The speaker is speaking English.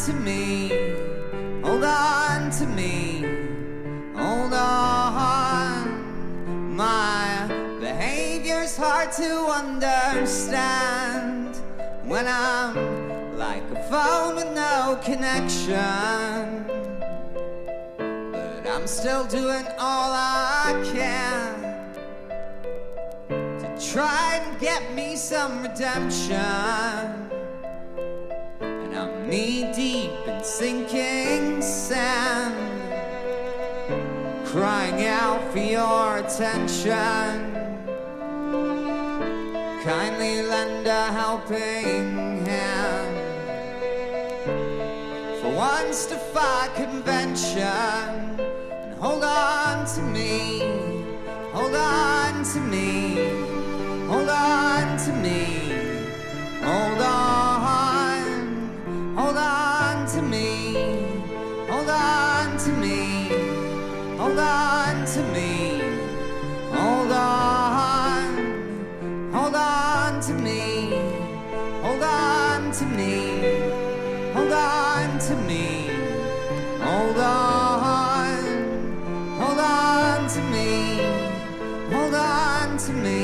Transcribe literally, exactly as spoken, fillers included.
to me, hold on to me, hold on. My behavior's hard to understand when I'm like a phone with no connection, but I'm still doing all I can to try and get me some redemption. And I'm knee deep in sinking sand, crying out for your attention. Kindly lend a helping hand, for once defy convention, and hold on to me, hold on to me, hold on to me, hold on, hold on to me, hold on to me, hold on to me, hold on, hold on to me, hold on to me, hold on to me, hold on, hold on to me, hold on to me.